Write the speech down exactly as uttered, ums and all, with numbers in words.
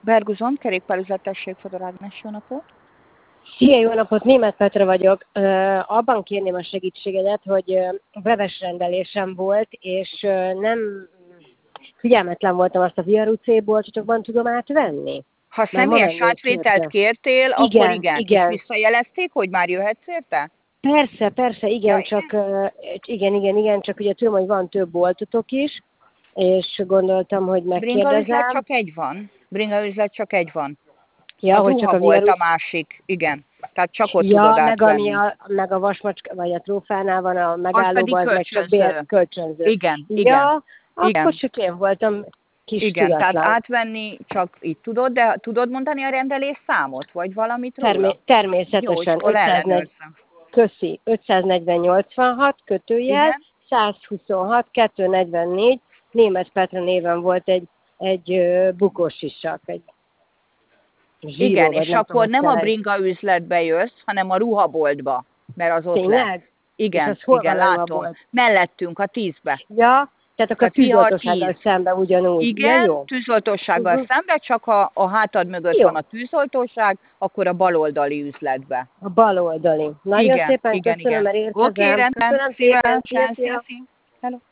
Berguzon, kerékpárüzletesség, Fodor Ágnes, jó napot! Szia, jó napot! Németh Petra vagyok. Abban kérném a segítségedet, hogy webes rendelésem volt, és nem figyelmetlen voltam, azt a Via boltotokban tudom átvenni. Ha személyes átvételt kértél, igen, akkor igen. igen. És visszajelezték, hogy már jöhetsz érte? Persze, persze, igen, ja, csak igen, igen, igen, csak ugye tudom, hogy van több boltotok is, és gondoltam, hogy megkérdezem. Bringa üzlet csak egy van. Bringa üzlet csak egy van. Ja, az hogy csak a volt a másik, igen. Tehát csak ott ja, tudod meg átvenni. ami a, meg a vasmacska, vagy a trófánál van a megállóban, az, az meg csak bér, kölcsönző. Igen, ja, igen. akkor igen. csak én voltam kis Igen, tudatlan. tehát átvenni csak így tudod, de tudod mondani a rendelés számot, vagy valamit róla? Termé természetesen. Jó, ötszáznegyven Köszi. ötszáznegyven nyolcvanhat kötőjel, igen? százhuszonhat kétszáznegyvennégy Németh Petra néven volt egy, egy uh, bukós sisak, egy zsíró, igen, és akkor nem a egy... bringa üzletbe jössz, hanem a ruhaboltba, mert az ott Tényleg? lesz. Igen, és az hol igen, van látom. Mellettünk, a tízbe. Ja, tehát akkor a tűzoltósággal szembe ugyanúgy. Igen, ja, jó. tűzoltósággal uh-huh. szembe, csak ha a hátad mögött jó. van a tűzoltóság, akkor a baloldali üzletbe. A baloldali. Nagyon igen, szépen igen, köszönöm, igen. mert érkezem. Oké, rendben. Köszönöm szépen. szépen. Szia, szia. Hello.